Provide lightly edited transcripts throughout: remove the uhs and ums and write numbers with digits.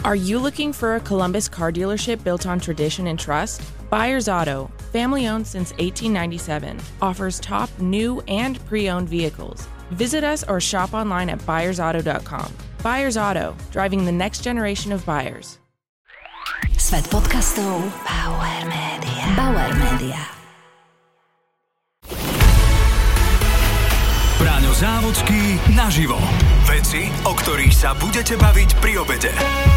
Are you looking for a Columbus car dealership built on tradition and trust? Byers Auto, family-owned since 1897, offers top new and pre-owned vehicles. Visit us or shop online at buyersauto.com. Byers Auto, driving the next generation of buyers. Svet podcastov Bauer Media. Bauer Media. Braňo Závodský naživo. Veci, o ktorých sa budete baviť pri obede.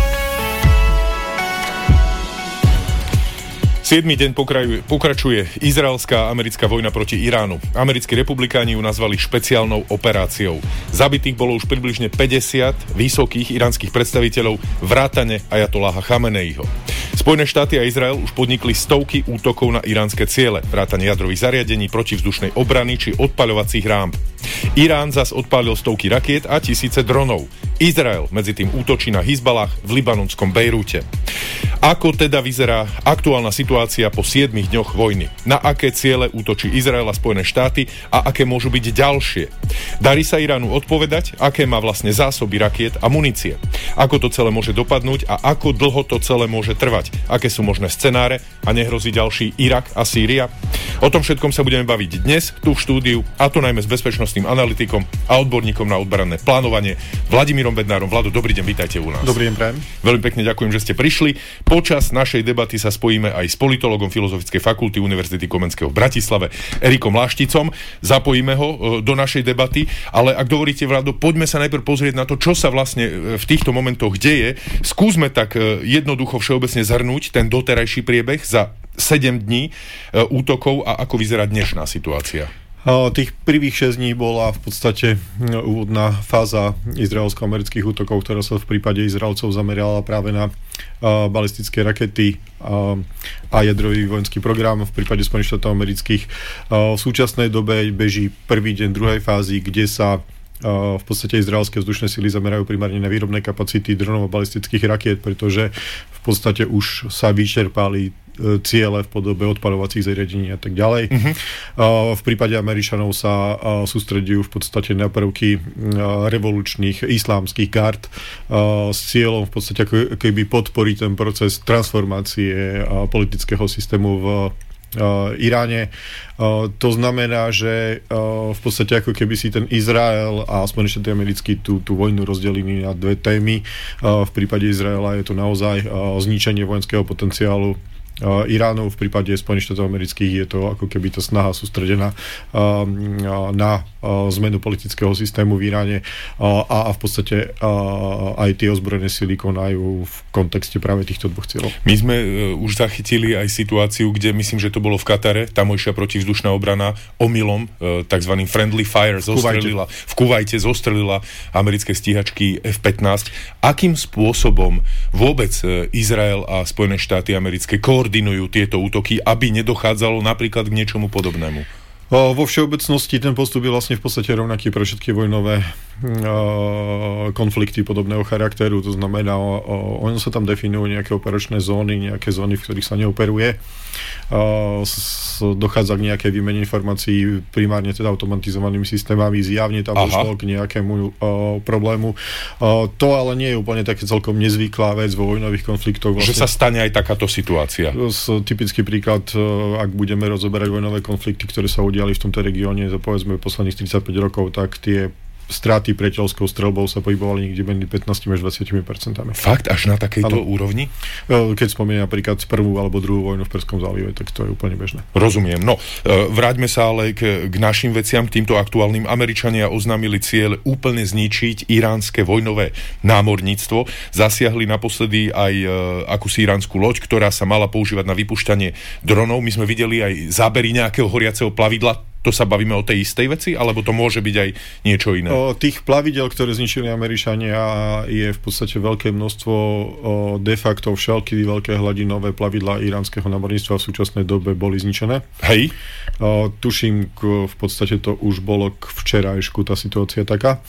7. deň pokračuje izraelská a americká vojna proti Iránu. Americkí republikáni ju nazvali špeciálnou operáciou. Zabitých bolo už približne 50 vysokých iránskych predstaviteľov vrátane ajatolláha Chameneiho. Spojené štáty a Izrael už podnikli stovky útokov na iránske ciele, vrátane jadrových zariadení, protivzdušnej obrany či odpaľovacích rámp. Irán zas odpálil stovky rakiet a tisíce dronov. Izrael medzi tým útočí na Hizbalách v libanonskom Bejrúte. Ako teda vyzerá aktuálna situácia po 7 dňoch vojny? Na aké ciele útočí Izrael a Spojené štáty a aké môžu byť ďalšie? Darí sa Iránu odpovedať, aké má vlastne zásoby rakiet a munície? Ako to celé môže dopadnúť a ako dlho to celé môže trvať? Aké sú možné scenáre a nehrozí ďalší Irak a Sýria? O tom všetkom sa budeme baviť dnes tu v štúdiu, a to najmä s bezpečnostným analytikom a odborníkom na obranné plánovanie Vladimírom Bednárom. Vlado, dobrý deň, vítajte u nás. Dobrý deň, prajem. Veľmi pekne ďakujem, že ste prišli. Počas našej debaty sa spojíme aj s politologom Filozofickej fakulty Univerzity Komenského v Bratislave Erikom Lášticom. Zapojíme ho do našej debaty, ale ak dovolíte, Vlado, poďme sa najprv pozrieť na to, čo sa vlastne v týchto momentoch deje. Skúsme tak jednoducho všeobecne zhrnúť ten doterajší priebeh za 7 dní útokov a ako vyzerá dnešná situácia. Tých prvých 6 dní bola v podstate úvodná fáza izraelsko-amerických útokov, ktorá sa v prípade Izraelcov zamerala práve na balistické rakety a jadrový vojenský program. V prípade Spojených štátov amerických v súčasnej dobe beží prvý deň druhej fázy, kde sa v podstate izraelské vzdušné sily zamerajú primárne na výrobné kapacity dronov a balistických rakiet, pretože v podstate už sa vyčerpali ciele v podobe odpaľovacích zariadení a tak ďalej. V prípade Američanov sa sústredujú v podstate na prvky revolučných islámskych gard s cieľom v podstate ako keby podporiť ten proces transformácie politického systému v Iráne. To znamená, že v podstate ako keby si ten Izrael a Spojené štáty americké tú vojnu rozdelili na dve témy. V prípade Izraela je to naozaj zničenie vojenského potenciálu Iránu, v prípade Spojených štátov amerických je to ako keby tá snaha sústredená na zmenu politického systému v Iráne a v podstate aj tie ozbrojené sily konajú v kontexte práve týchto dvoch cieľov. My sme už zachytili aj situáciu, kde myslím, že to bolo v Katare, tamojšia protivzdušná obrana omylom takzvaným friendly fire v Kuvajte zostrelila americké stíhačky F-15. Akým spôsobom vôbec Izrael a Spojené štáty americké koordinujú tieto útoky, aby nedochádzalo napríklad k niečomu podobnému? Vo všeobecnosti ten postup je vlastne v podstate rovnaký pre všetky vojnové konflikty podobného charakteru, to znamená, ono sa tam definujú nejaké operačné zóny, nejaké zóny, v ktorých sa neoperuje. Dochádza k nejakej výmene informácií primárne teda automatizovanými systémami, zjavne tam došlo k nejakému problému. To ale nie je úplne také celkom nezvyklá vec vo vojnových konfliktoch. Vlastne, že sa stane aj takáto situácia. Typický príklad, ak budeme rozoberať vojnové konflikty, ktoré sa udiali v tomto regióne za povedzme posledných 35 rokov, tak tie straty priateľskou streľbou sa pohybovali niekde medzi 15 až 20%. Fakt? Až na takejto úrovni? Keď spomínam napríklad prvú alebo druhú vojnu v Perskom zálive, tak to je úplne bežné. Rozumiem. No, vráťme sa ale k našim veciam, k týmto aktuálnym. Američania oznámili cieľ úplne zničiť iránske vojnové námorníctvo. Zasiahli naposledy aj akúsi iránsku loď, ktorá sa mala používať na vypúšťanie dronov. My sme videli aj zábery nejakého horiaceho plavidla. To sa bavíme o tej istej veci, alebo to môže byť aj niečo iné? Tých plavidel, ktoré zničili Američania, je v podstate veľké množstvo de facto všelky veľké hladinové plavidlá iránskeho námorníctva v súčasnej dobe boli zničené. Hej. Tuším, v podstate to už bolo k včerajšku tá situácia taká.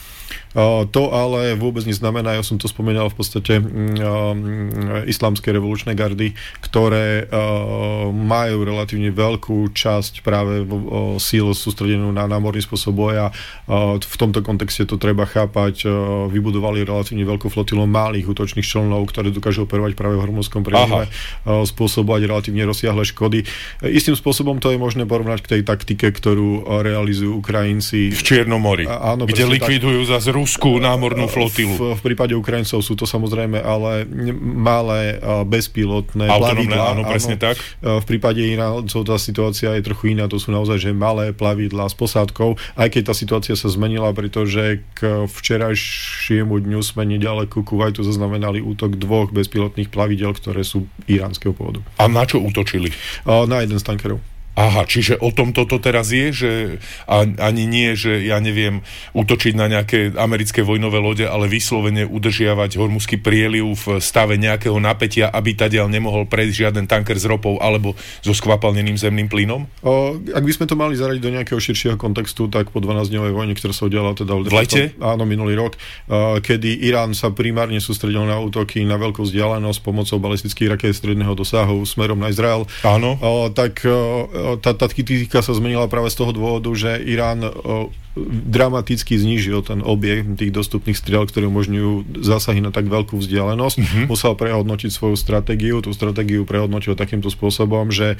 To ale vôbec neznamená, ja som to spomínal v podstate islamské revolučné gardy, ktoré majú relatívne veľkú časť práve síl sústredenú na námorný spôsob boja. V tomto kontexte to treba chápať. Vybudovali relatívne veľkú flotilu malých útočných člnov, ktoré dokážu operovať práve v Hormuzskom prelive, spôsobovať relatívne rozsiahle škody. Istým spôsobom to je možné porovnať k tej taktike, ktorú realizujú Ukrajinci v Čiernom mori, kde likvidujú zase ruskú námornú flotilu. V prípade Ukrajincov sú to samozrejme ale malé bezpilotné plavidlá. Áno, presne tak. V prípade Iráncov tá situácia je trochu iná, to sú naozaj že malé plavidlá s posádkou, aj keď tá situácia sa zmenila, pretože k včerajšiemu dňu sme nedaleko Kuvajtu zaznamenali útok 2 bezpilotných plavidel, ktoré sú iránskeho pôvodu. A na čo útočili? Na jeden z tankerov. Aha, čiže o tom toto teraz je, že ani nie, že ja neviem útočiť na nejaké americké vojnové lode, ale vyslovene udržiavať Hormuzský prieliv v stave nejakého napätia, aby tadiaľ nemohol prejsť žiaden tanker s ropou alebo so skvapalneným zemným plynom? Ak by sme to mali zaradiť do nejakého širšieho kontextu, tak po 12-dňovej vojne, ktorá sa udiala teda v lete? Áno, minulý rok, kedy Irán sa primárne sústredil na útoky na veľkú vzdialenosť pomocou balistických rakiet stredného dosahu smerom na Izrael. Áno. Tak tá kritika sa zmenila práve z toho dôvodu, že Irán dramaticky znížil ten objekt tých dostupných striel, ktoré umožňujú zásahy na tak veľkú vzdialenosť. Musel prehodnotiť svoju stratégiu. Tú stratégiu prehodnotil takýmto spôsobom, že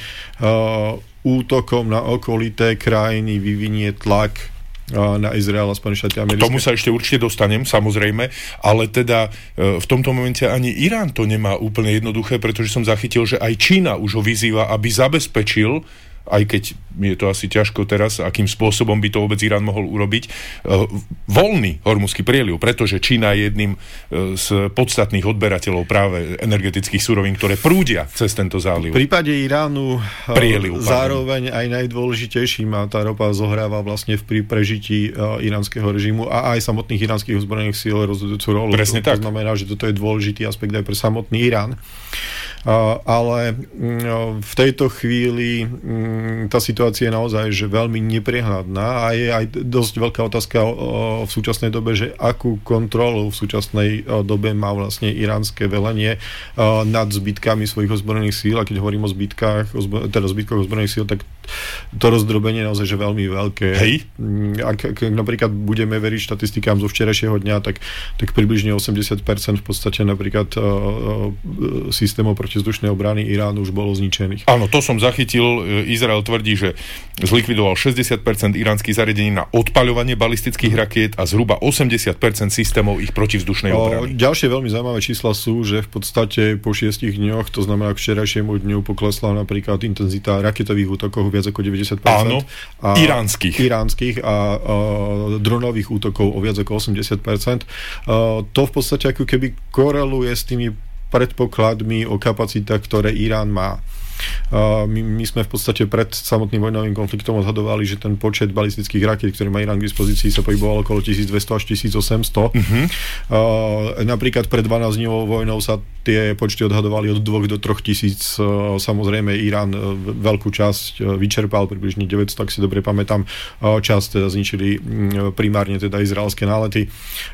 útokom na okolité krajiny vyvinie tlak na Izrael a Spojené štáty americké. K tomu sa ešte určite dostanem, samozrejme, ale teda v tomto momente ani Irán to nemá úplne jednoduché, pretože som zachytil, že aj Čína už ho vyzýva, aby zabezpečil, aj keď je to asi ťažko teraz, akým spôsobom by to vôbec Irán mohol urobiť, voľný Hormuzský prieliv, pretože Čína je jedným z podstatných odberateľov práve energetických surovín, ktoré prúdia cez tento záliv. V prípade Iránu zároveň aj najdôležitejším a tá ropa zohráva vlastne pri prežití iránskeho režimu a aj samotných iránskych ozbrojených síl rozhodujúcu rolu. Presne tak. To znamená, že toto je dôležitý aspekt aj pre samotný Irán. Ale v tejto chvíli tá situácia je naozaj že veľmi neprehľadná a je aj dosť veľká otázka v súčasnej dobe, že akú kontrolu v súčasnej dobe má vlastne iránske velenie nad zbytkami svojich ozbrojených síl. A keď hovorím o zbytkoch ozbrojených síl, tak to rozdrobenie je naozaj že veľmi veľké. Hej. Ak napríklad budeme veriť štatistikám zo včerajšieho dňa, tak približne 80% v podstate napríklad systémov protizdušnej obrany Iránu už bolo zničených. Áno, to som zachytil. Izrael tvrdí, že zlikvidoval 60% iránskych zariadení na odpaľovanie balistických rakiet a zhruba 80% systémov ich protivzdušnej obrany. Ďalšie veľmi zaujímavé čísla sú, že v podstate po 6 dňoch, to znamená k včerajšiemu dňu, poklesla napríklad intenzita raketových útokov viac ako 90%. Áno, iránskych a dronových útokov o viac ako 80%. To v podstate ako keby koreluje s tými predpokladmi o kapacitách, ktoré Irán má. My sme v podstate pred samotným vojnovým konfliktom odhadovali, že ten počet balistických rakiet, ktoré má Irán k dispozícii, sa pohyboval okolo 1200 až 1800. Napríklad pred 12-dňovou vojnou sa tie počty odhadovali od 2 do 3 tisíc. Samozrejme Irán veľkú časť vyčerpal, približne 900, ak si dobre pamätám. Časť teda zničili primárne teda izraelské nálety.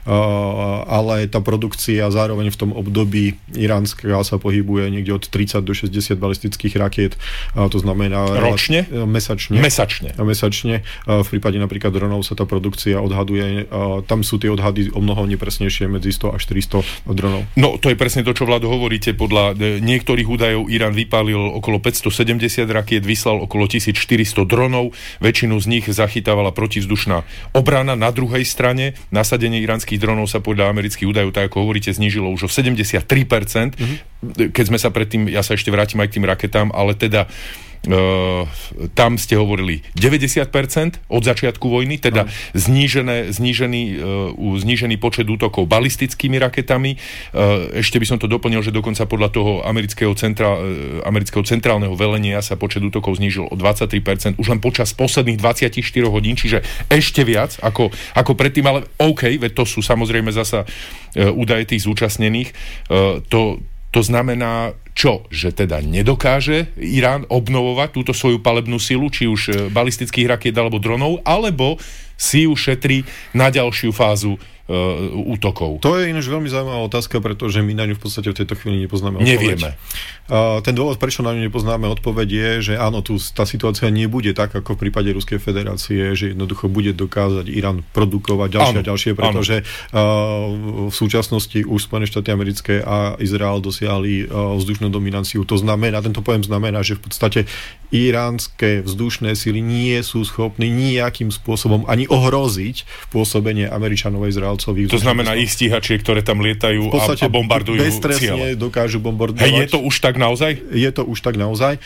Ale tá produkcia zároveň v tom období iránska sa pohybuje niekde od 30 do 60 balistických rakiet, to znamená ročne? Mesačne. Mesačne. V prípade napríklad dronov sa tá produkcia odhaduje, tam sú tie odhady o mnoho nepresnejšie, medzi 100 až 400 dronov. No, to je presne to, čo Vlado hovoríte. Podľa niektorých údajov Irán vypálil okolo 570 rakiet, vyslal okolo 1400 dronov, väčšinu z nich zachytávala protivzdušná obrana. Na druhej strane nasadenie iránskych dronov sa podľa amerických údajov, tak ako hovoríte, znížilo už o 73%. Keď sme sa predtým, ja sa ešte vrátim aj k tým raketám, ale teda tam ste hovorili 90% od začiatku vojny, teda znížený počet útokov balistickými raketami. Ešte by som to doplnil, že dokonca podľa toho amerického centrálneho velenia sa počet útokov znížil o 23% už len počas posledných 24 hodín, čiže ešte viac ako predtým, ale OK, veď to sú samozrejme zasa údaje tých zúčastnených. To znamená čo? Že teda nedokáže Irán obnovovať túto svoju palebnú silu, či už balistických rakiet alebo dronov, alebo si ju šetrí na ďalšiu fázu útokov? To je ináč veľmi zaujímavá otázka, pretože my na ňu v podstate v tejto chvíli nepoznáme odpoveď. Nevieme. Ten dôvod, prečo na ňu nepoznáme odpoveď je, že áno, tá situácia nebude tak, ako v prípade Ruskej federácie, že jednoducho bude dokázať Irán produkovať ďalšie, pretože v súčasnosti už Spojené štáty americké a Izrael dosiahli vzdušnú dominanciu. To znamená, tento pojem znamená, že v podstate iránske vzdušné sily nie sú schopní nejakým spôsobom ani ohroziť pôsobenie Američanov a Izraelcov. To znamená ich stíhačie, ktoré tam lietajú a bombardujú beztrestne ciele. dokážu bombardovať. Hej, je to už tak naozaj? Je to už tak naozaj.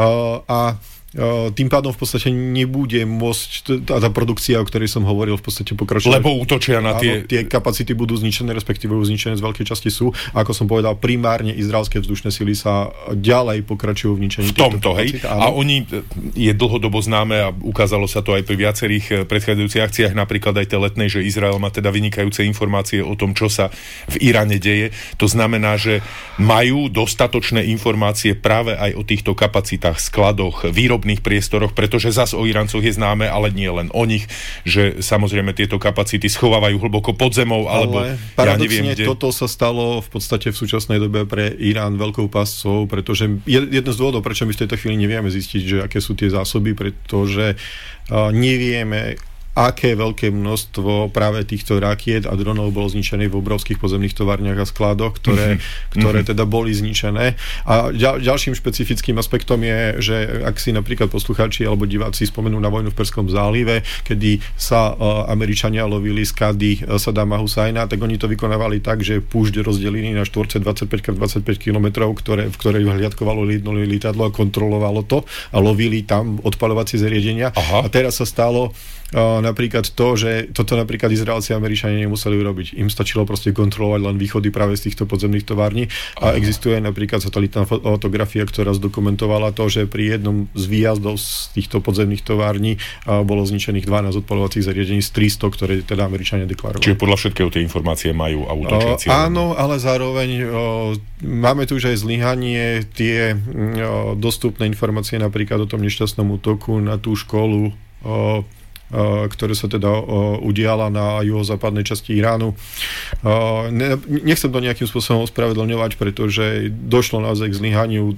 Tým pádom v podstate nebude môcť tá produkcia, o ktorej som hovoril, v podstate pokračovať. Lebo útočia na tie... Tie kapacity budú zničené, respektíve už zničené z veľkej časti sú. A ako som povedal, primárne izraelské vzdušné sily sa ďalej pokračujú v ničení týchto kapacít. A oni je dlhodobo známe a ukázalo sa to aj pri viacerých predchádzajúcich akciách, napríklad aj tej letnej, že Izrael má teda vynikajúce informácie o tom, čo sa v Iráne deje. To znamená, že majú dostatočné informácie práve aj o týchto kapacitách, skladoch, výrobných priestoroch, pretože zas o Iráncoch je známe, ale nie len o nich, že samozrejme tieto kapacity schovávajú hlboko pod zemou, alebo ja neviem kde. Toto sa stalo v podstate v súčasnej dobe pre Irán veľkou pascou, pretože jeden z dôvodov, prečo my v tejto chvíli nevieme zistiť, že aké sú tie zásoby, pretože nevieme, aké veľké množstvo práve týchto rakiet a dronov bolo zničené v obrovských pozemných továrniach a skladoch, ktoré teda boli zničené. A ďalším špecifickým aspektom je, že ak si napríklad poslucháči alebo diváci spomenú na vojnu v Perskom zálive, kedy sa Američania lovili skady Saddama Husajna, tak oni to vykonávali tak, že púšť rozdelili na štvorce 25x25 km, v ktorej hliadkovalo lietadlo a kontrolovalo to a lovili tam odpaľovacie zariadenia. A teraz sa stalo napríklad to, že toto napríklad Izraelci a Američania nemuseli urobiť. Im stačilo proste kontrolovať len východy práve z týchto podzemných tovární a existuje napríklad satelitná fotografia, ktorá zdokumentovala to, že pri jednom z výjazdov z týchto podzemných tovární bolo zničených 12 odpaľovacích zariadení z 300, ktoré teda Američania deklarovali. Čiže podľa všetkého tie informácie majú a útočia cieľom. Áno, ale zároveň máme tu už aj zlyhanie, tie dostupné informácie napríklad o tom nešťastnom útoku na tú školu, ktoré sa teda udiala na juhozápadnej časti Iránu. Nechcem to nejakým spôsobom ospravedlňovať, pretože došlo naozaj k zlyhaniu.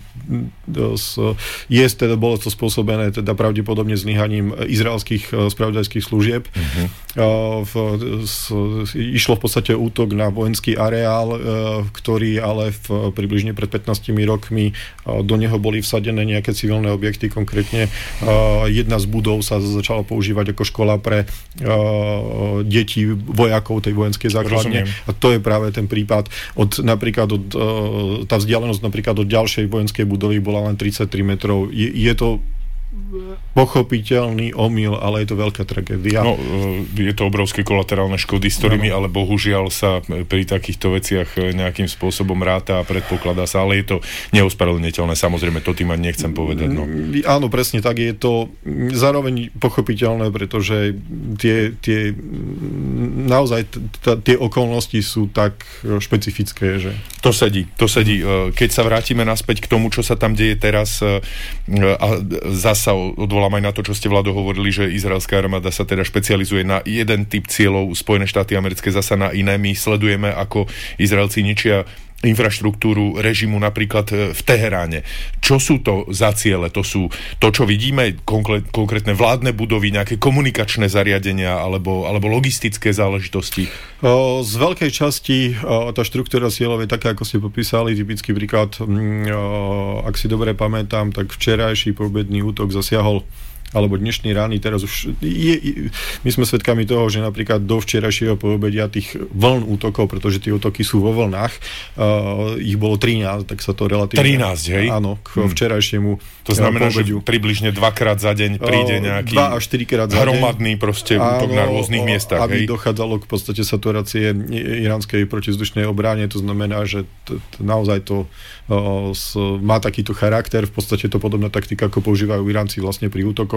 Bolo to spôsobené teda pravdepodobne zlyhaním izraelských spravodajských služieb. Išlo v podstate útok na vojenský areál, ktorý ale približne pred 15 rokmi do neho boli vsadené nejaké civilné objekty, konkrétne jedna z budov sa začala používať ako škola pre deti vojakov tej vojenskej základne. Rozumiem. A to je práve ten prípad. Tá vzdialenosť napríklad od ďalšej vojenskej budovy bola len 33 metrov. Je to pochopiteľný omyl, ale je to veľká tragédia. No, je to obrovské kolaterálne škody, s ktorými ale bohužiaľ sa pri takýchto veciach nejakým spôsobom ráta a predpokladá sa, ale je to neospravedlniteľné. Samozrejme, to tým ani nechcem povedať. No. Áno, presne tak. Je to zároveň pochopiteľné, pretože naozaj tie okolnosti sú tak špecifické, že... To sedí. Keď sa vrátime naspäť k tomu, čo sa tam deje teraz a zasa odvolám aj na to, čo ste, Vlado, hovorili, že izraelská armáda sa teda špecializuje na jeden typ cieľov, Spojené štáty americké zasa na iné. My sledujeme, ako Izraelci ničia infraštruktúru režimu napríklad v Teheráne. Čo sú to za ciele? To sú to, čo vidíme, konkrétne vládne budovy, nejaké komunikačné zariadenia alebo logistické záležitosti? Z veľkej časti tá štruktúra cieľov je taká, ako ste popísali. Typický príklad, ak si dobre pamätám, tak včerajší poobedný útok zasiahol alebo dnešný rány, teraz už my sme svedkami toho, že napríklad do včerajšieho poobedia tých vln útokov, pretože tie útoky sú vo vlnách, ich bolo 13, tak sa to relatívne... 13, hej? Áno, k včerajšiemu to znamená, že približne 2-krát za deň príde nejaký 2 až 4-krát za deň hromadný proste útok na rôznych miestach, aby hej? dochádzalo k podstate saturácie iránskej protizdušnej obrane, to znamená, že naozaj to má takýto charakter, v podstate to podobná taktika, ako používajú Iránci vlastne pri útokoch.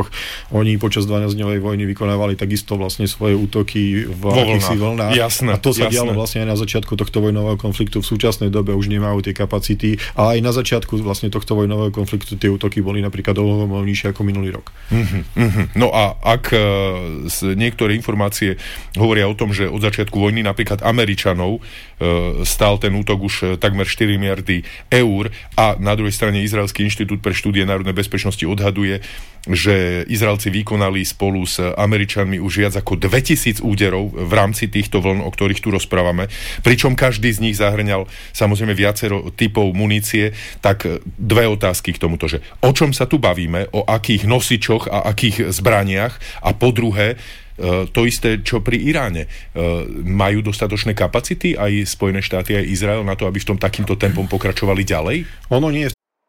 útokoch. Oni počas 12-dňovej vojny vykonávali takisto vlastne svoje útoky v akýchsi vlnách. Jasné, a to sa dialo vlastne aj na začiatku tohto vojnového konfliktu. V súčasnej dobe už nemajú tie kapacity, a aj na začiatku vlastne tohto vojnového konfliktu tie útoky boli napríklad oveľa nižšie ako minulý rok. No a ak niektoré informácie hovoria o tom, že od začiatku vojny napríklad Američanov stál ten útok už takmer 4 miliardy eur, a na druhej strane Izraelský inštitút pre štúdie národnej bezpečnosti odhaduje, že Izraelci vykonali spolu s Američanmi už viac ako 2000 úderov v rámci týchto vln, o ktorých tu rozprávame, pričom každý z nich zahrňal samozrejme viacero typov munície. Tak dve otázky k tomuto, že o čom sa tu bavíme, o akých nosičoch a akých zbraniach, a po druhé, to isté, čo pri Iráne. Majú dostatočné kapacity aj Spojené štáty, aj Izrael na to, aby v tom takýmto tempom pokračovali ďalej? Ono nie je.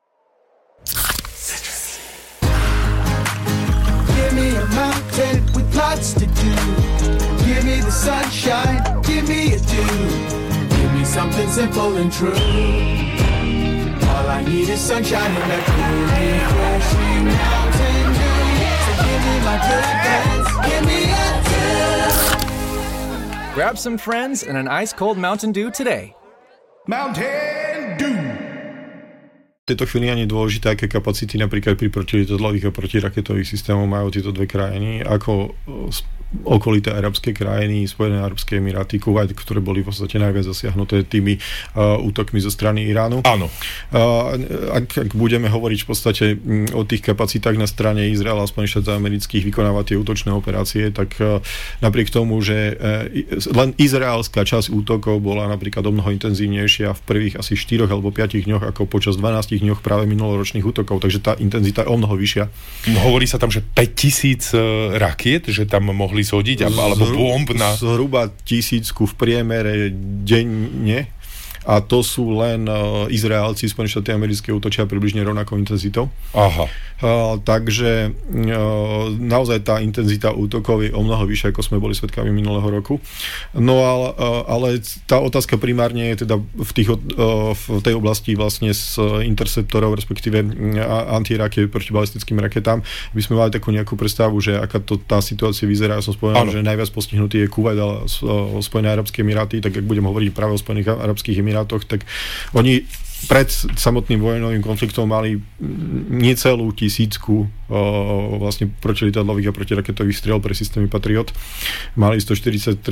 Give me a mountain with lots to do. Give me the sunshine, give me a dew. Give me something simple and true. All I need is sunshine and a cool, refreshing mountain dew. So give me my good friends, give me a dew. Grab some friends and an ice-cold Mountain Dew today. Mountain Dew. V tejto chvíli ani dôležité, aké kapacity napríklad pri protilietadlových a protiraketových systémov majú tieto dve krajiny, ako okolité arabské krajiny, Spojené arabské emiráty, Kuvajt, ktoré boli v podstate najviac zasiahnuté tými útokmi zo strany Iránu. Áno. Ak budeme hovoriť v podstate o tých kapacitách na strane Izraela a Spojených štátov amerických vykonávať tie útočné operácie, tak napriek tomu, že len izraelská časť útokov bola napríklad o mnoho intenzívnejšia v prvých asi 4 alebo 5 dňoch ako počas 12 dňoch práve minuloročných útokov, takže tá intenzita je o mnoho vyššia. Hovorí sa tam, že 5000 rakiet, že tam mohli zhodiť, alebo bomb na... Zhruba 1000 v priemere denne, a to sú len Izraelci, Spojené štáty americké útočia približne rovnakou intenzitou. Aha. Takže naozaj tá intenzita útokov je o mnoho vyššia, ako sme boli svedkami minulého roku. No ale tá otázka primárne je teda v tej oblasti vlastne s interceptorov, respektíve antiraket protibalistickým raketám, by sme mali takú nejakú predstavu, že aká to tá situácia vyzerá. Ja som spomenul, že najviac postihnutý je Kuvajt a Spojené arabské emiráty, tak ak budem hovoriť práve o Spojených arabských emirátoch, tak oni pred samotným vojnovým konfliktom mali necelú 1000 vlastne protilietadlových a protiraketových striel pre systémy Patriot. Mali 144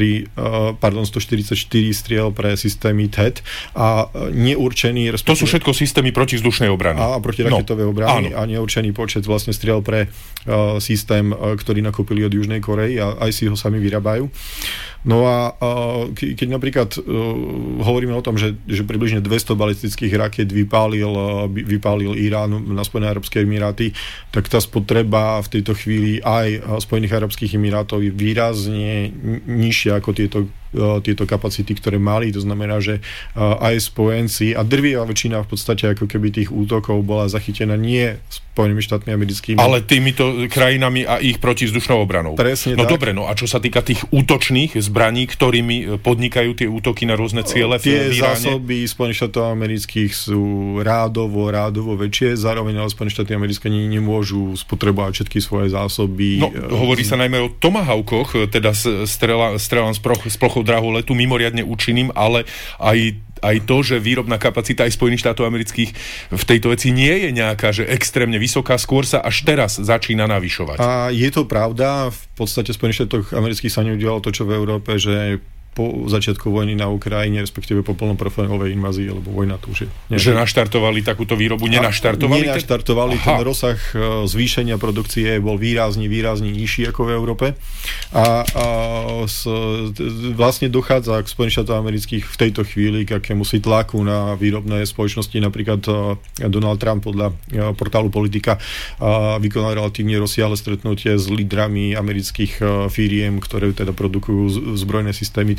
striel pre systémy TED a neurčený... To sú všetko systémy protizdušnej obrany. A protiraketové obrany a neurčený počet vlastne striel pre systém, ktorý nakúpili od Južnej Korei a aj si ho sami vyrábajú. No a keď napríklad hovoríme o tom, že približne 200 balistických raket vypálil Irán na Spojené arabské emiráty, tak tá spotreba v tejto chvíli aj Spojených arabských emirátov je výrazne nižšia ako tieto kapacity, ktoré mali. To znamená, že aj spojenci a drvivá väčšina v podstate ako keby tých útokov bola zachytená nie Spojenými štátmi americkými, ale týmito krajinami a ich protizdušnou obranou. Presne no tak. Dobre, no a čo sa týka tých útočných zbraní, ktorými podnikajú tie útoky na rôzne ciele v Iráne? Tie zásoby Spojených štátov amerických sú rádovo väčšie, zároveň ale Spojené štáty americké nemôžu spotrebovať všetky svoje zásoby. No, hovorí sa najmä o tomahawkoch, teda strelám s plochou dráhou letu mimoriadne účinným, ale aj to, že výrobná kapacita aj Spojených štátov amerických v tejto veci nie je nejaká, že extrémne vysoká, skôr sa až teraz začína navyšovať. A je to pravda, v podstate Spojených štátoch amerických sa neudialo to, čo v Európe, že po začiatku vojny na Ukrajine, respektíve po plnoprofilovej invázii, lebo vojna tu už je. Že naštartovali takúto výrobu? Nenaštartovali. Ten rozsah zvýšenia produkcie bol výrazne nižší ako v Európe. A vlastne dochádza k Spojených štátov amerických v tejto chvíli k akémusi tlaku na výrobné spoločnosti. Napríklad Donald Trump podľa portálu Politika vykonal relatívne rozsiahle stretnutie s lídrami amerických firiem, ktoré teda produkujú zbrojné systémy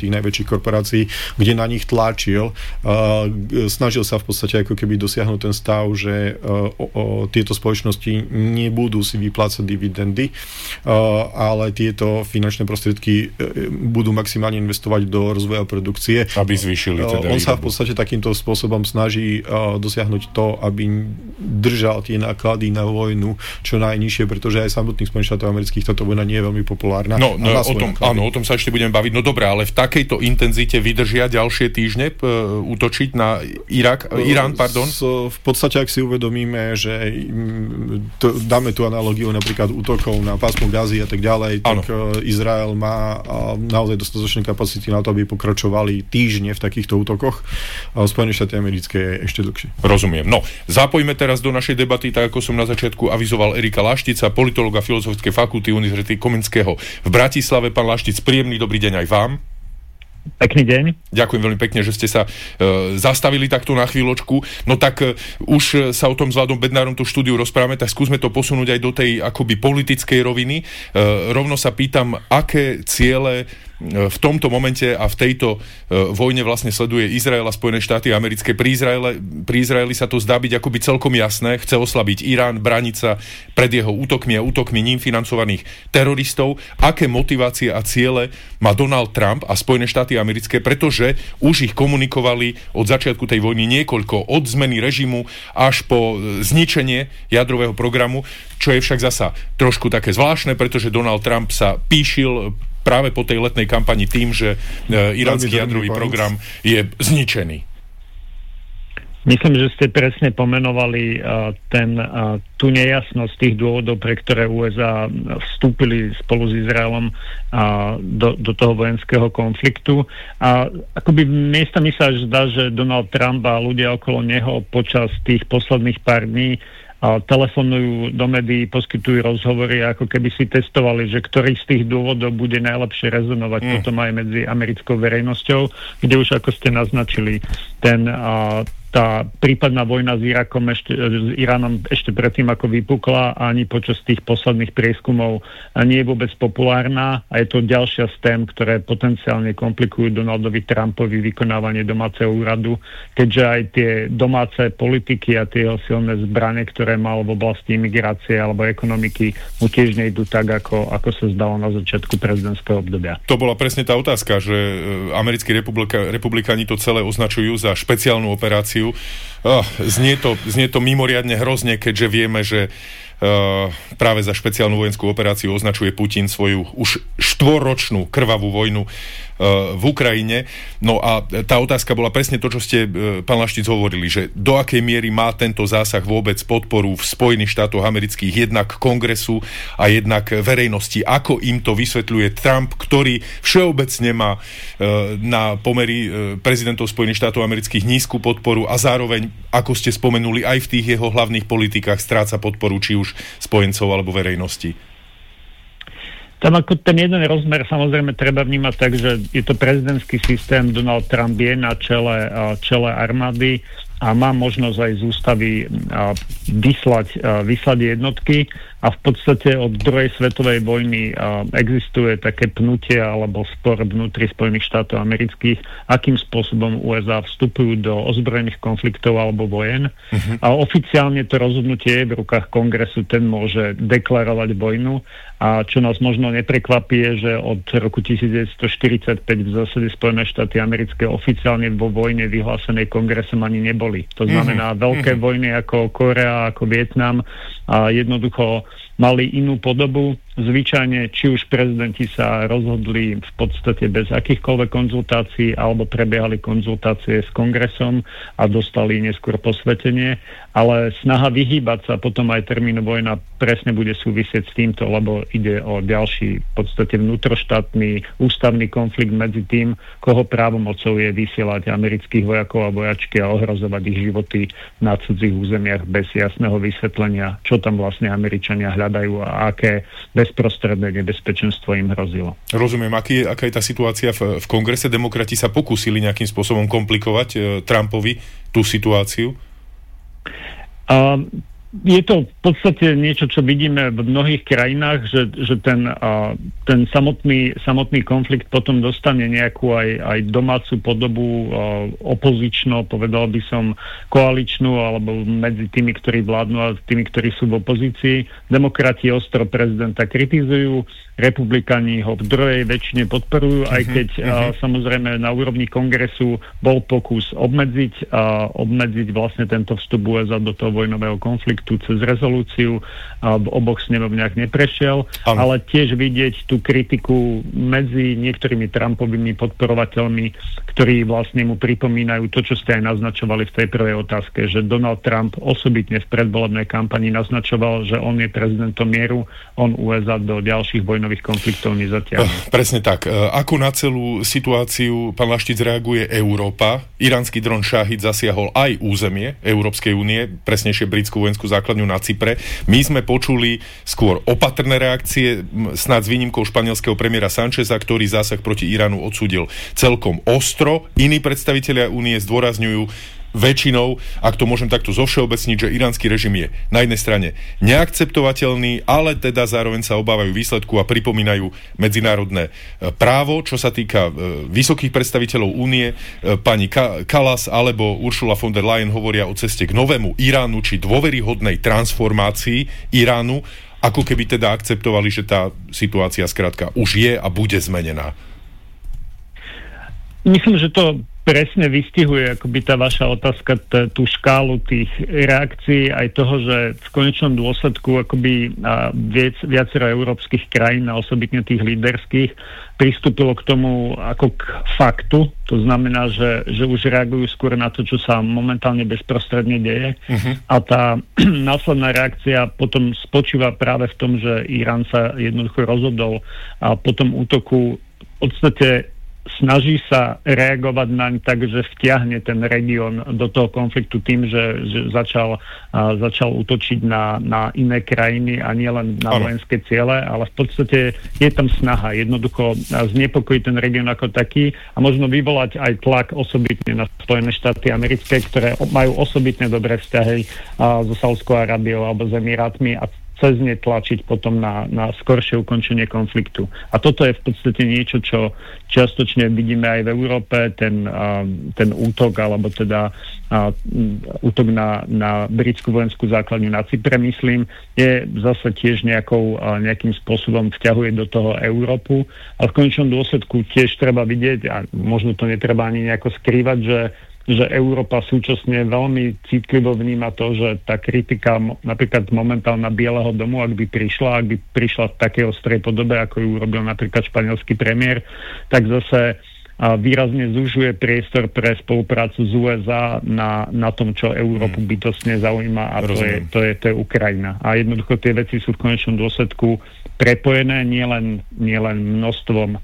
tých najväčších korporácií, kde na nich tlačil. Snažil sa v podstate ako keby dosiahnuť ten stav, že tieto spoločnosti nebudú si vyplácať dividendy, ale tieto finančné prostriedky budú maximálne investovať do rozvoja produkcie. Aby zvýšili teda On sa v podstate takýmto spôsobom snaží dosiahnuť to, aby držal tie náklady na vojnu čo najnižšie, pretože aj samotných Spojených štátov amerických táto vojna nie je veľmi populárna. O tom sa ešte budeme baviť. No dobré, ale v takejto intenzite vydržia ďalšie týždne útočiť na Irán, pardon? V podstate, ak si uvedomíme, že dáme tú analogiu napríklad útokov na pásmo Gazy a tak ďalej, tak Izrael má naozaj dostatočné kapacity na to, aby pokračovali týždne v takýchto útokoch. Spojené štáty americké ešte dlhšie. Rozumiem. No, zapojme teraz do našej debaty, tak ako som na začiatku avizoval, Erika Laštica, politológa Filozofickej fakulty Univerzity Komenského v Bratislave. Pán Laštic, príjemný dobrý deň aj vám. Pekný deň. Ďakujem veľmi pekne, že ste sa zastavili takto na chvíľočku. No tak už sa o tom s Vladom Bednárom tú štúdiu rozprávame, tak skúsme to posunúť aj do tej akoby politickej roviny. Rovno sa pýtam, aké ciele v tomto momente a v tejto vojne vlastne sleduje Izrael a Spojené štáty americké. Pri Izraeli sa to zdá byť akoby celkom jasné. Chce oslabiť Irán, brániť sa pred jeho útokmi a útokmi ním financovaných teroristov. Aké motivácie a ciele má Donald Trump a Spojené štáty americké, pretože už ich komunikovali od začiatku tej vojny niekoľko, od zmeny režimu až po zničenie jadrového programu, čo je však zasa trošku také zvláštne, pretože Donald Trump sa píšil práve po tej letnej kampani tým, že iránsky jadrový program je zničený. Myslím, že ste presne pomenovali tú nejasnosť tých dôvodov, pre ktoré USA vstúpili spolu s Izraelom do toho vojenského konfliktu. A akoby miestami sa až zdá, že Donald Trump a ľudia okolo neho počas tých posledných pár dní telefonujú do médií, poskytujú rozhovory, ako keby si testovali, že ktorý z tých dôvodov bude najlepšie rezonovať potom aj medzi americkou verejnosťou, kde už, ako ste naznačili, tá prípadná vojna s Iránom ešte predtým, ako vypukla, ani počas tých posledných prieskumov nie je vôbec populárna a je to ďalšia z tém, ktoré potenciálne komplikujú Donaldovi Trumpovi vykonávanie domáceho úradu, keďže aj tie domáce politiky a tie jeho silné zbrane, ktoré mal v oblasti imigrácie alebo ekonomiky, mu tiež nejdú tak, ako sa zdalo na začiatku prezidentského obdobia. To bola presne tá otázka, že americkí republikáni to celé označujú za špeciálnu operáciu. Znie to mimoriadne hrozne, keďže vieme, že práve za špeciálnu vojenskú operáciu označuje Putin svoju už 4-ročnú krvavú vojnu v Ukrajine. No a tá otázka bola presne to, čo ste, pán Laštic, hovorili, že do akej miery má tento zásah vôbec podporu v Spojených štátoch amerických, jednak kongresu a jednak verejnosti. Ako im to vysvetľuje Trump, ktorý všeobecne má na pomery prezidentov Spojených štátov amerických nízku podporu a zároveň, ako ste spomenuli, aj v tých jeho hlavných politikách stráca podporu či už spojencov alebo verejnosti. Tam ako ten jeden rozmer samozrejme treba vnímať tak, že je to prezidentský systém, Donald Trump je na čele armády a má možnosť aj z ústavy vyslať jednotky a v podstate od druhej svetovej vojny existuje také pnutie alebo spor vnútri Spojených štátov amerických, akým spôsobom USA vstupujú do ozbrojených konfliktov alebo vojen. A oficiálne to rozhodnutie je v rukách kongresu, ten môže deklarovať vojnu a čo nás možno neprekvapí je, že od roku 1945 v zásade Spojené štáty americké oficiálne vo vojne vyhlásenej kongresom ani neboli. To znamená veľké vojny ako Korea, ako Vietnam a jednoducho mali inú podobu. Zvyčajne, či už prezidenti sa rozhodli v podstate bez akýchkoľvek konzultácií alebo prebiehali konzultácie s kongresom a dostali neskôr posvetenie, ale snaha vyhýbať sa potom aj termínu vojna presne bude súvisieť s týmto, lebo ide o ďalší v podstate vnútroštátny ústavný konflikt medzi tým, koho právomocou je vysielať amerických vojakov a vojačky a ohrozovať ich životy na cudzích územiach bez jasného vysvetlenia, čo tam vlastne Američania hľadajú a aké bezprostredné nebezpečenstvo im hrozilo. Rozumiem, aká je tá situácia v kongrese? Demokrati sa pokúsili nejakým spôsobom komplikovať Trumpovi tú situáciu? Je to v podstate niečo, čo vidíme v mnohých krajinách, že ten samotný konflikt potom dostane nejakú aj domácu podobu, opozično, povedal by som koaličnú, alebo medzi tými, ktorí vládnu a tými, ktorí sú v opozícii. Demokrati ostro prezidenta kritizujú, republikáni ho v druhej väčšine podporujú, aj keď samozrejme na úrovni kongresu bol pokus obmedziť vlastne tento vstup USA do toho vojnového konfliktu cez rezolúciu, v oboch snemovniach neprešiel, ale tiež vidieť tú kritiku medzi niektorými Trumpovými podporovateľmi, ktorí vlastne mu pripomínajú to, čo ste aj naznačovali v tej prvej otázke, že Donald Trump osobitne v predvolebnej kampani naznačoval, že on je prezidentom mieru, on USA do ďalších vojnových konfliktov nezatiahne. Presne tak. Ako na celú situáciu, pán Laštic, reaguje Európa? Iránsky dron Šahid zasiahol aj územie Európskej únie, presnejšie britskú vojenskú základňu na Cypre. My sme počuli skôr opatrné reakcie, snáď s výnimkou španielského premiéra Sancheza, ktorý zásah proti Iránu odsúdil celkom ostro. Iní predstavitelia únie zdôrazňujú väčšinou, ak to môžem takto zovšeobecniť, že iránsky režim je na jednej strane neakceptovateľný, ale teda zároveň sa obávajú výsledku a pripomínajú medzinárodné právo. Čo sa týka vysokých predstaviteľov únie, pani Kallas alebo Ursula von der Leyen hovoria o ceste k novému Iránu či dôveryhodnej transformácii Iránu, ako keby teda akceptovali, že tá situácia skrátka už je a bude zmenená. Myslím, že to presne vystihuje akoby tá vaša otázka, tú škálu tých reakcií, aj toho, že v konečnom dôsledku akoby viacero európskych krajín, a osobitne tých líderských, pristúpilo k tomu ako k faktu. To znamená, že už reagujú skôr na to, čo sa momentálne bezprostredne deje. A tá následná reakcia potom spočíva práve v tom, že Irán sa jednoducho rozhodol a po tom útoku v podstate snaží sa reagovať naň tak, že vtiahne ten región do toho konfliktu tým, že začal útočiť na iné krajiny a nielen na vojenské ciele, ale v podstate je tam snaha jednoducho znepokojiť ten región ako taký a možno vyvolať aj tlak osobitne na Spojené štáty americké, ktoré majú osobitne dobré vzťahy so Saudskou Arábiou alebo s Emirátmi a cez ne tlačiť potom na skoršie ukončenie konfliktu. A toto je v podstate niečo, čo čiastočne vidíme aj v Európe, ten útok, alebo teda útok na britskú vojenskú základňu na Cypre, myslím, je zase tiež nejakým spôsobom vťahuje do toho Európu. A v konečnom dôsledku tiež treba vidieť, a možno to netreba ani nejako skrývať, že Európa súčasne veľmi citlivo vníma to, že tá kritika napríklad momentálna Bieleho domu, ak by prišla v takej ostrej podobe, ako ju urobil napríklad španielský premiér, tak zase výrazne zužuje priestor pre spoluprácu s USA na tom, čo Európu bytostne zaujíma, a to je Ukrajina. A jednoducho tie veci sú v konečnom dôsledku prepojené nielen množstvom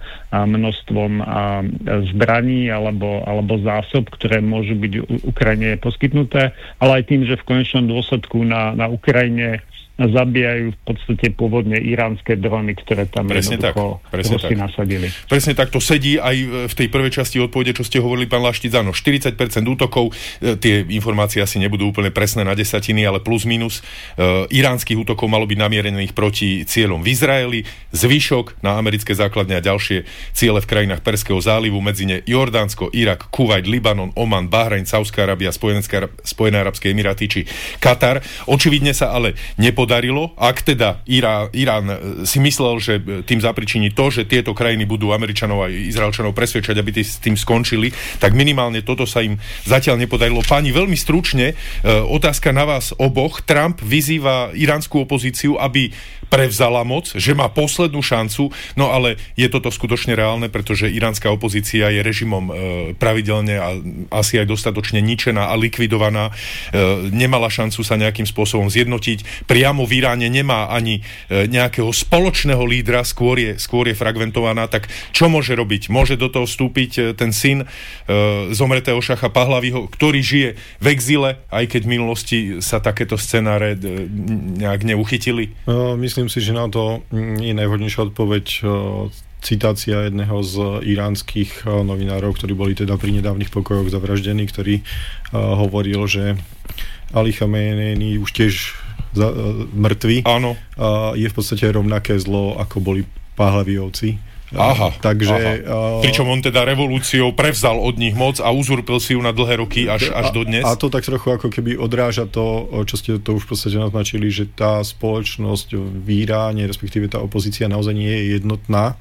zbraní alebo zásob, ktoré môžu byť Ukrajine poskytnuté, ale aj tým, že v konečnom dôsledku na Ukrajine zabíjajú v podstate pôvodne iránske drony, ktoré tam jednoducho Rusi nasadili. Presne tak, to sedí aj v tej prvej časti odpovede, čo ste hovorili, pán Laštic. Áno, 40% útokov, tie informácie asi nebudú úplne presné na desatiny, ale plus minus iránskych útokov malo byť namierených proti cieľom v Izraeli, zvyšok na americké základne a ďalšie ciele v krajinách Perského zálivu, medzi ne Jordánsko, Irak, Kuvajt, Libanon, Oman, Bahrajn, Saudská Arábia, Spojené arabské emiráty či Katar. Očividne sa ale nepodarilo. Ak teda Irán si myslel, že tým zapričiní to, že tieto krajiny budú Američanov a Izraelčanov presvedčať, aby s tým skončili, tak minimálne toto sa im zatiaľ nepodarilo. Páni, veľmi stručne, otázka na vás oboch. Trump vyzýva iránsku opozíciu, aby prevzala moc, že má poslednú šancu, no ale je toto skutočne reálne, pretože iránska opozícia je režimom pravidelne a asi aj dostatočne ničená a likvidovaná. Nemala šancu sa nejakým spôsobom zjednotiť. Priamo v Iráne nemá ani nejakého spoločného lídra, skôr je fragmentovaná. Tak čo môže robiť? Môže do toho vstúpiť ten syn zomretého šacha Pahlaviho, ktorý žije v exile, aj keď v minulosti sa takéto scenáre nejak neuchytili? Myslím si, že na to je najvhodnejšia odpoveď citácia jedného z iránskych novinárov, ktorí boli teda pri nedávnych pokojoch zavraždení, ktorý hovoril, že Ali Chamenei už tiež mŕtvi, áno. Je v podstate rovnaké zlo, ako boli Pahlaviovci. Aha. Takže, pričom on teda revolúciou prevzal od nich moc a uzurpil si ju na dlhé roky až do dnes. A to tak trochu ako keby odráža to, čo ste to už v podstate naznačili, že tá spoločnosť v Iráne, respektíve tá opozícia naozaj nie je jednotná.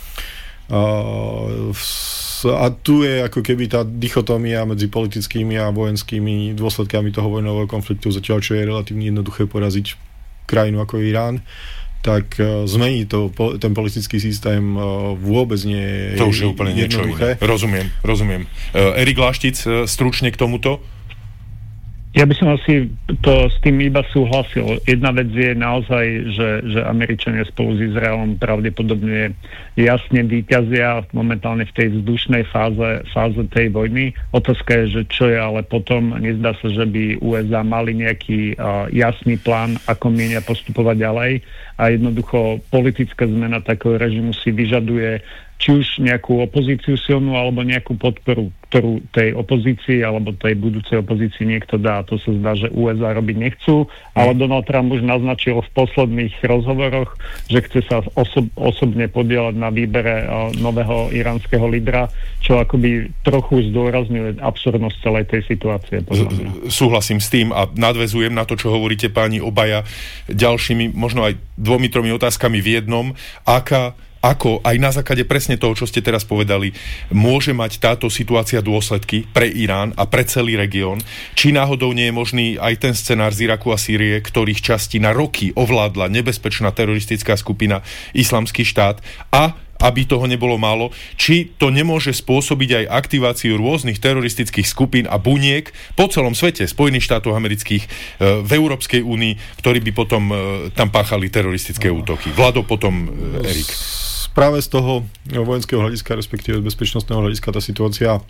A tu je ako keby tá dichotómia medzi politickými a vojenskými dôsledkami toho vojnového konfliktu, zatiaľ čo je relatívne jednoduché poraziť krajinu ako Irán, tak zmení to, ten politický systém vôbec nie je to už je úplne niečo iné. Rozumiem. Erik Láštic, stručne k tomuto? Ja by som asi to s tým iba súhlasil. Jedna vec je naozaj, že Američania spolu s Izraelom pravdepodobne jasne víťazia momentálne v tej vzdušnej fáze tej vojny. Otázka je, že čo je ale potom. Nezdá sa, že by USA mali nejaký jasný plán, ako mienia postupovať ďalej. A jednoducho politická zmena takého režimu si vyžaduje či už nejakú opozíciu silnú, alebo nejakú podporu, ktorú tej opozícii alebo tej budúcej opozícii niekto dá. To sa zdá, že USA robiť nechcú, ale Donald Trump už naznačil v posledných rozhovoroch, že chce sa osobne podieľať na výbere nového iránskeho lídra, čo akoby trochu zdôrazňuje absurdnosť celej tej situácie. Súhlasím s tým a nadväzujem na to, čo hovoríte páni obaja ďalšími, možno aj 2-3 otázkami v jednom. Ako aj na základe presne toho, čo ste teraz povedali, môže mať táto situácia dôsledky pre Irán a pre celý región? Či náhodou nie je možný aj ten scenár z Iraku a Sýrie, ktorých časti na roky ovládla nebezpečná teroristická skupina Islamský štát, a aby toho nebolo málo, či to nemôže spôsobiť aj aktiváciu rôznych teroristických skupín a buniek po celom svete, Spojených štátov amerických, v Európskej únii, ktorí by potom tam páchali teroristické útoky. Vlado, potom Erik. Práve z toho vojenského hľadiska, respektíve z bezpečnostného hľadiska, tá situácia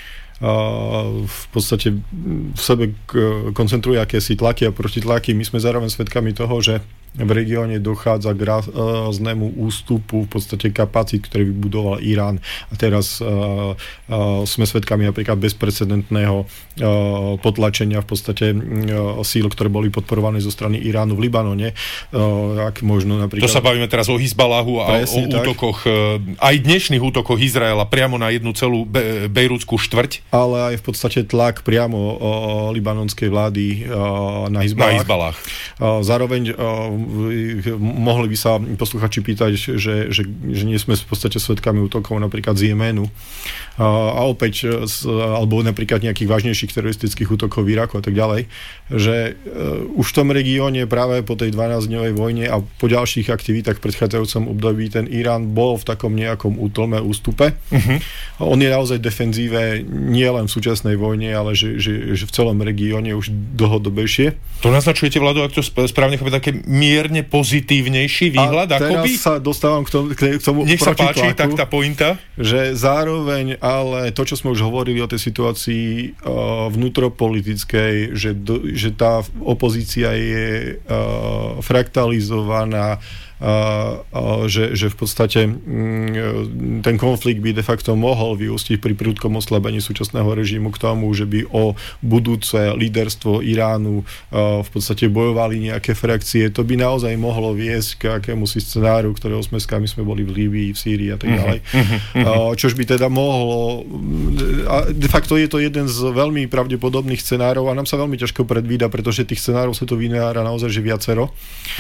v podstate v sebe koncentruje akési tlaky a protitlaky. My sme zároveň svedkami toho, že v regióne dochádza k ráznému ústupu v podstate kapacít, ktoré vybudoval Irán. A teraz sme svedkami napríklad bezprecedentného potlačenia v podstate síl, ktoré boli podporované zo strany Iránu v Libanone. Možno napríklad... To sa bavíme teraz o Hizbaláhu a o útokoch, aj dnešných útokoch Izraela priamo na jednu celú bejrútskú štvrť. Ale aj v podstate tlak priamo libanonskej vlády na Hizbalách. Zároveň mohli by sa posluchači pýtať, že nie sme v podstate svedkami útokov napríklad z Jemenu a opäť alebo napríklad nejakých vážnejších teroristických útokov v Iraku a tak ďalej, že už v tom regióne práve po tej 12-dňovej vojne a po ďalších aktivitách v predchádzajúcom období ten Irán bol v takom nejakom útlme, ústupe. On je naozaj defenzíve nie len v súčasnej vojne, ale že v celom regióne už dlhodobejšie. To naznačujete, Vlado, ak to správne chápem, také mierne pozitívnejší výhľad, akoby? Teraz sa dostávam k tomu nech sa páči, tak tá pointa. Že zároveň, ale to, čo sme už hovorili o tej situácii vnútropolitickej, že tá opozícia je fraktalizovaná, že v podstate ten konflikt by de facto mohol vyústiť pri prudkom oslabení súčasného režimu k tomu, že by o budúce líderstvo Iránu v podstate bojovali nejaké frakcie. To by naozaj mohlo viesť k akémusi scenáru, ktorého sme boli v Líbii, v Sýrii a tak ďalej. Čož by teda mohlo... De facto je to jeden z veľmi pravdepodobných scenárov a nám sa veľmi ťažko predvída, pretože tých scenárov sa to vynára naozaj že viacero.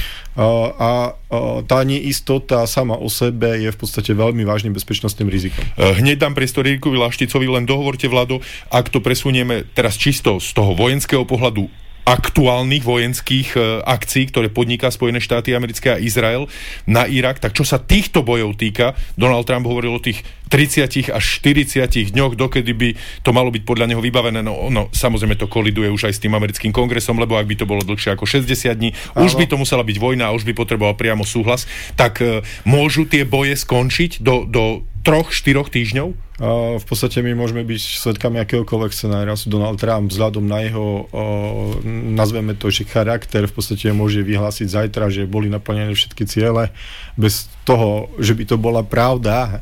A tá neistota sama o sebe je v podstate veľmi vážnym bezpečnostným rizikom. Hneď dám priestor Erikovi Lášticovi, len dohovorte, Vlado, ak to presunieme teraz čisto z toho vojenského pohľadu aktuálnych vojenských akcií, ktoré podniká Spojené štáty americké a Izrael na Irak, tak čo sa týchto bojov týka, Donald Trump hovoril o tých 30 až 40 dňoch, dokedy by to malo byť podľa neho vybavené. No samozrejme to koliduje už aj s tým americkým kongresom, lebo ak by to bolo dlhšie ako 60 dní, už by to musela byť vojna a už by potreboval priamo súhlas. Tak môžu tie boje skončiť do 3-4 týždňov? V podstate my môžeme byť svedkami akéhokoľvek scenára. Donald Trump vzhľadom na jeho, nazveme to, že charakter v podstate môže vyhlásiť zajtra, že boli naplnené všetky ciele bez toho, že by to bola pravda.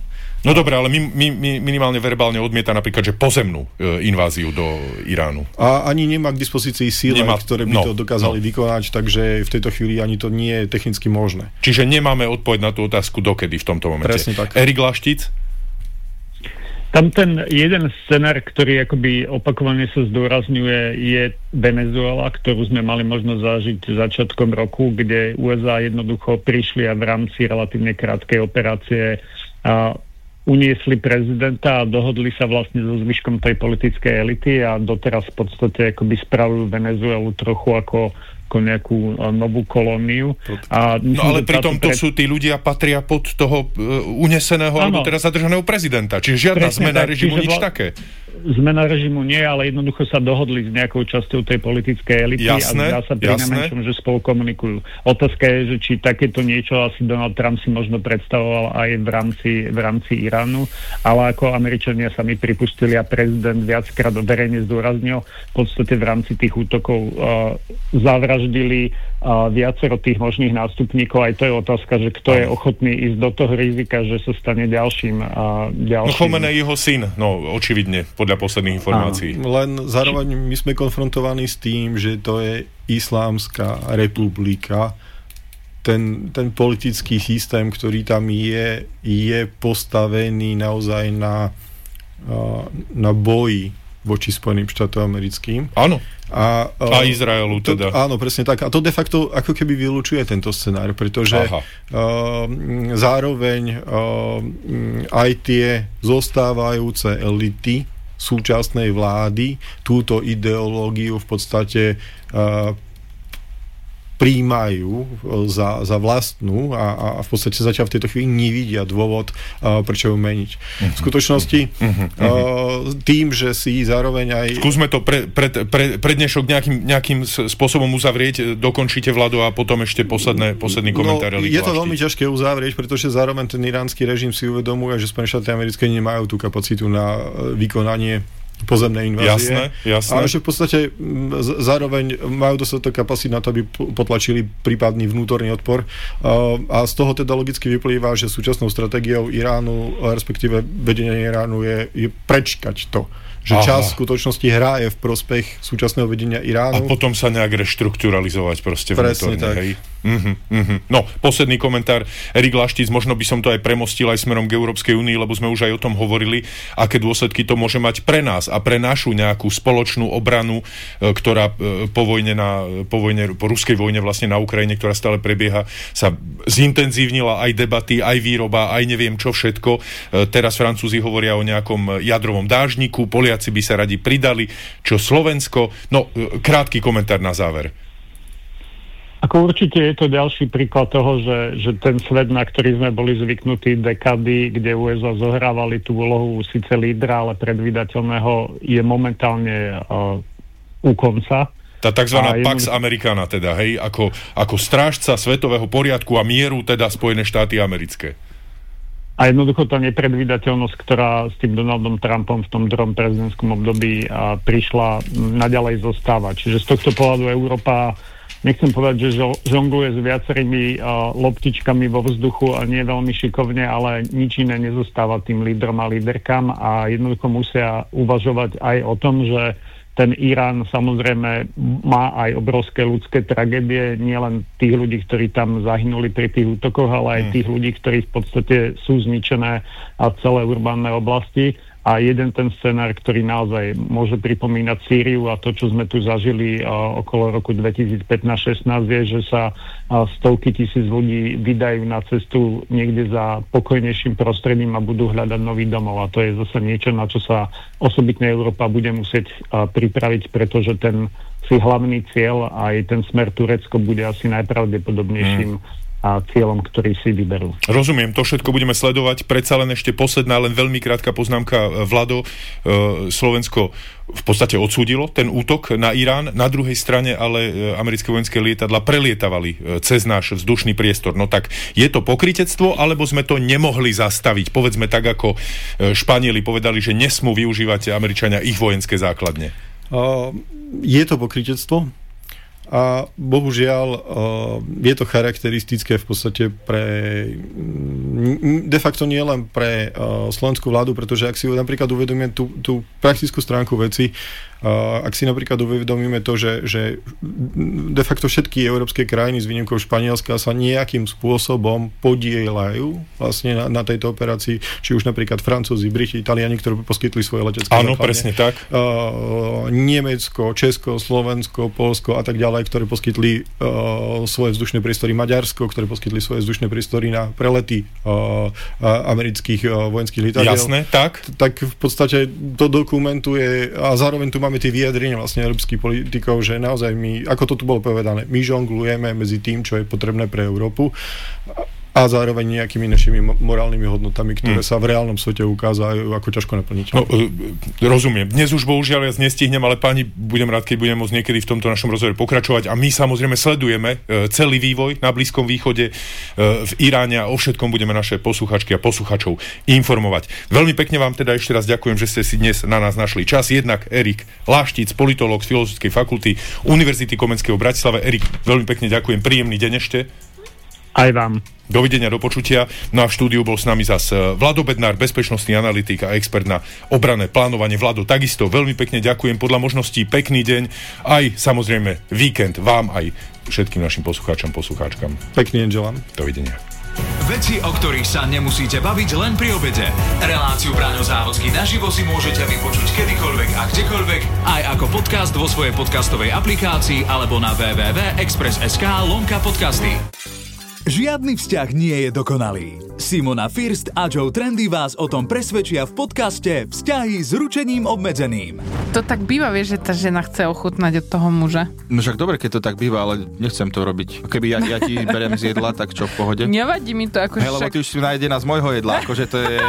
No dobre, ale minimálne verbálne odmieta napríklad, že pozemnú inváziu do Iránu. A ani nemá k dispozícii síly, ktoré by to dokázali vykonať, takže v tejto chvíli ani to nie je technicky možné. Čiže nemáme odpoveď na tú otázku dokedy v tomto momente. Presne tak. Erik Laštic? Tam ten jeden scenár, ktorý akoby opakovane sa zdôrazňuje, je Venezuela, ktorú sme mali možnosť zažiť začiatkom roku, kde USA jednoducho prišli a v rámci relatívne krátkej operácie uniesli prezidenta a dohodli sa vlastne so zvyškom tej politickej elity a doteraz v podstate akoby spravujú Venezuelu trochu ako nejakú novú kolóniu. No ale pritom to sú tí ľudia patria pod toho uneseného alebo teraz zadržaného prezidenta. Čiže žiadna zmena režimu, nič také. Zmena režimu nie, ale jednoducho sa dohodli s nejakou časťou tej politickej elity a zdá sa pri najmenšom, že spolu komunikujú. Otázka je, že či takéto niečo asi Donald Trump si možno predstavoval aj v rámci Iránu, ale ako Američania sami pripustili a prezident viackrát verejne zdôraznil, v podstate v rámci tých útokov zavraždili viacero tých možných nástupníkov. Aj to je otázka, že kto je ochotný ísť do toho rizika, že sa stane ďalším. No Khomeini jeho syn, očividne, podľa posledných informácií. Len zároveň my sme konfrontovaní s tým, že to je Islámska republika. Ten politický systém, ktorý tam je postavený naozaj na boji voči Spojeným štátom americkým. Áno. A Izraelu teda. Áno, presne tak. A to de facto ako keby vylučuje tento scenár, pretože zároveň aj tie zostávajúce elity súčasnej vlády túto ideológiu v podstate príjmajú za vlastnú a v podstate zatiaľ v tejto chvíli nevidia dôvod, prečo ju meniť. V skutočnosti tým, že si zároveň aj... Skúsme to pre dnešok nejakým spôsobom uzavrieť, dokončíte Vlado a potom ešte posledný komentár. Je to veľmi ťažké uzavrieť, pretože zároveň ten iránsky režim si uvedomuje, že Spojené štáty americké nemajú tú kapacitu na vykonanie pozemné invázie. Jasné. Ale že v podstate zároveň majú dostatok kapacít na to, aby potlačili prípadný vnútorný odpor. A z toho teda logicky vyplýva, že súčasnou stratégiou Iránu, respektíve vedenia Iránu je prečkať to. Že čas v skutočnosti hraje v prospech súčasného vedenia Iránu. A potom sa nejak reštrukturalizovať proste vnútorne. Hej. No, posledný komentár. Erik Laštic, možno by som to aj premostil aj smerom k Európskej únii, lebo sme už aj o tom hovorili, aké dôsledky to môže mať pre nás a pre našu nejakú spoločnú obranu, ktorá po ruskej vojne vlastne na Ukrajine, ktorá stále prebieha, sa zintenzívnila aj debaty, aj výroba, aj neviem čo všetko. Teraz Francúzi hovoria o nejakom jadrovom dážniku, Poliaci by sa radi pridali, čo Slovensko. No, krátky komentár na záver. Ako určite je to ďalší príklad toho, že ten svet, na ktorý sme boli zvyknutí dekady, kde USA zohrávali tú úlohu síce lídra, ale predvídateľného, je momentálne u konca. Tá takzvaná Pax Americana teda, hej, ako strážca svetového poriadku a mieru teda Spojené štáty americké. A jednoducho tá nepredvídateľnosť, ktorá s tým Donaldom Trumpom v tom druhom prezidentskom období prišla, naďalej zostáva. Čiže z tohto pohľadu Európa, nechcem povedať, že žongluje s viacerými loptičkami vo vzduchu a nie veľmi šikovne, ale nič iné nezostáva tým lídrom a líderkám a jednoducho musia uvažovať aj o tom, že ten Irán samozrejme má aj obrovské ľudské tragédie, nielen tých ľudí, ktorí tam zahynuli pri tých útokoch, ale aj tých ľudí, ktorí v podstate sú zničené a celé urbánne oblasti. A jeden ten scenár, ktorý naozaj môže pripomínať Sýriu a to, čo sme tu zažili okolo roku 2015-16, je, že sa stovky tisíc ľudí vydajú na cestu niekde za pokojnejším prostredím a budú hľadať nový domov. A to je zase niečo, na čo sa osobitne Európa bude musieť pripraviť, pretože ten si hlavný cieľ aj ten smer Turecko bude asi najpravdepodobnejším a cieľom, ktorý si vyberú. Rozumiem, to všetko budeme sledovať. Predsa len ešte posledná, len veľmi krátka poznámka. Vlado, Slovensko v podstate odsúdilo ten útok na Irán. Na druhej strane ale americké vojenské lietadla prelietavali cez náš vzdušný priestor. No tak je to pokrytectvo, alebo sme to nemohli zastaviť? Povedzme tak, ako Španieli povedali, že nesmú využívať Američania ich vojenské základne. Je to pokrytectvo. A bohužiaľ je to charakteristické v podstate pre de facto nie len pre slovenskú vládu, pretože ak si napríklad uvedomíme tú praktickú stránku veci, ak si napríklad uvedomíme to, že de facto všetky európske krajiny s výnimkou Španielska sa nejakým spôsobom podielajú vlastne na tejto operácii, či už napríklad Francúzi, Briti, Taliani, ktorí poskytli svoje letecké základne. Áno, presne tak. Nemecko, Česko, Slovensko, Poľsko a tak ďalej, ktorí poskytli svoje vzdušné priestory, Maďarsko, ktorí poskytli svoje vzdušné priestory na prelety amerických vojenských lietadiel. Jasné, tak. Tak v podstate to dokumentuje a zároveň tu máme tie vyjadrenia vlastne európskych politikov, že naozaj my, ako to tu bolo povedané, my žonglujeme medzi tým, čo je potrebné pre Európu a zároveň nejakými našimi morálnymi hodnotami, ktoré sa v reálnom svete ukázajú ako ťažko naplniť. No, rozumiem. Dnes už bohužiaľ ja nestihnem, ale páni, budem rád, keď budeme môcť niekedy v tomto našom rozhovore pokračovať a my samozrejme sledujeme celý vývoj na Blízkom východe, v Iráne a o všetkom budeme naše posluchačky a posluchačov informovať. Veľmi pekne vám teda ešte raz ďakujem, že ste si dnes na nás našli čas. Jednak Erik Láštic, politológ z Filozofickej fakulty Univerzity Komenského v Bratislave. Erik, veľmi pekne ďakujem. Príjemný deň ešte. Aj vám. Dovidenia, do počutia. No a v štúdiu bol s nami zas Vlado Bednár, bezpečnostný analytik a expert na obranné plánovanie. Vlado, takisto veľmi pekne ďakujem. Podľa možností pekný deň. Aj samozrejme víkend vám, aj všetkým našim poslucháčom, poslucháčkam. Pekný deň želám. Dovidenia. Veci, o ktorých sa nemusíte baviť len pri obede. Reláciu Braňo Závodský naživo si môžete vypočuť kedykoľvek a kdekoľvek, aj ako podcast vo svojej podcastovej aplikácii alebo na www.express.sk/podcasty. Žiadny vzťah nie je dokonalý. Simona First a Joe Trendy vás o tom presvedčia v podcaste Vzťahy s ručením obmedzeným. To tak býva, vieš, že tá žena chce ochutnať od toho muža. No však dobre, keď to tak býva, ale nechcem to robiť. Keby ja ti beriem z jedla, tak čo, v pohode? Nevadí mi to, akože lebo ty už si nájdená z môjho jedla, akože to je...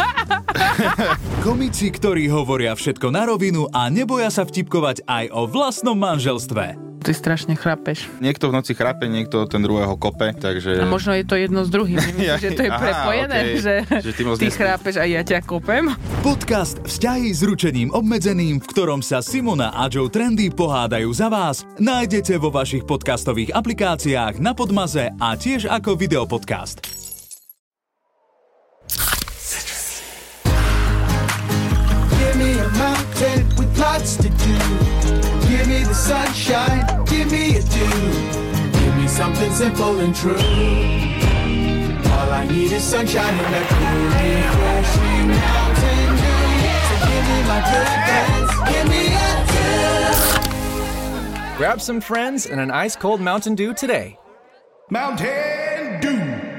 Komici, ktorí hovoria všetko na rovinu a neboja sa vtipkovať aj o vlastnom manželstve. Ty strašne chrapeš. Niekto v noci chrape, niekto ten druhého kope, takže... A možno je to jedno s druhým. Nemyslíš, že to je prepojené, okay. že ty chrápeš a ja ťa kopem? Podcast Vzťahy s ručením obmedzeným, v ktorom sa Simona a Joe Trendy pohádajú za vás, nájdete vo vašich podcastových aplikáciách, na Podmaze a tiež ako videopodcast. Give me a mountain with lots to do. Give me the sunshine, give me a dew. Give me something simple and true. All I need is sunshine and a cool, refreshing Mountain Dew. So give me my good friends, give me a dew. Grab some friends and an ice-cold Mountain Dew today. Mountain Dew.